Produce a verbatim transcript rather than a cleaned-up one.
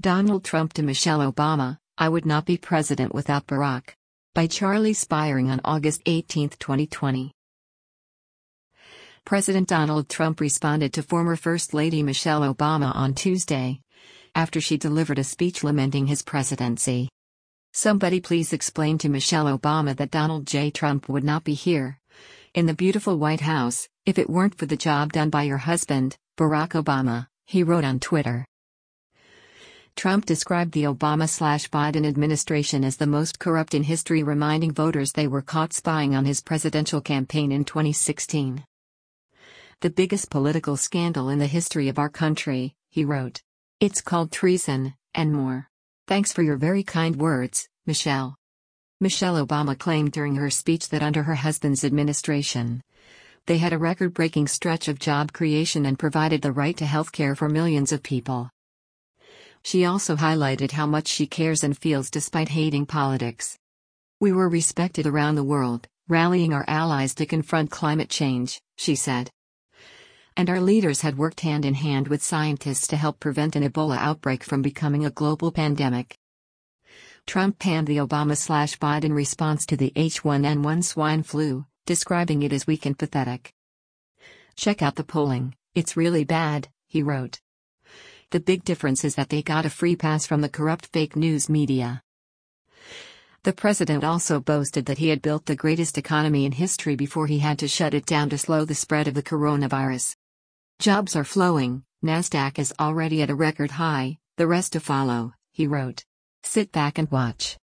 Donald Trump to Michelle Obama, I would not be president without Barack. By Charlie Spiering on August eighteenth, twenty twenty. President Donald Trump responded to former First Lady Michelle Obama on Tuesday, after she delivered a speech lamenting his presidency. Somebody please explain to Michelle Obama that Donald J. Trump would not be here, in the beautiful White House, if it weren't for the job done by your husband, Barack Obama, he wrote on Twitter. Trump described the Obama-Biden administration as the most corrupt in history, reminding voters they were caught spying on his presidential campaign in twenty sixteen. The biggest political scandal in the history of our country, he wrote. It's called treason, and more. Thanks for your very kind words, Michelle. Michelle Obama claimed during her speech that under her husband's administration, they had a record-breaking stretch of job creation and provided the right to health care for millions of people. She also highlighted how much she cares and feels despite hating politics. We were respected around the world, rallying our allies to confront climate change, she said. And our leaders had worked hand in hand with scientists to help prevent an Ebola outbreak from becoming a global pandemic. Trump panned the Obama-Biden response to the H one N one swine flu, describing it as weak and pathetic. Check out the polling, it's really bad, he wrote. The big difference is that they got a free pass from the corrupt fake news media. The president also boasted that he had built the greatest economy in history before he had to shut it down to slow the spread of the coronavirus. Jobs are flowing, NASDAQ is already at a record high, the rest to follow, he wrote. Sit back and watch.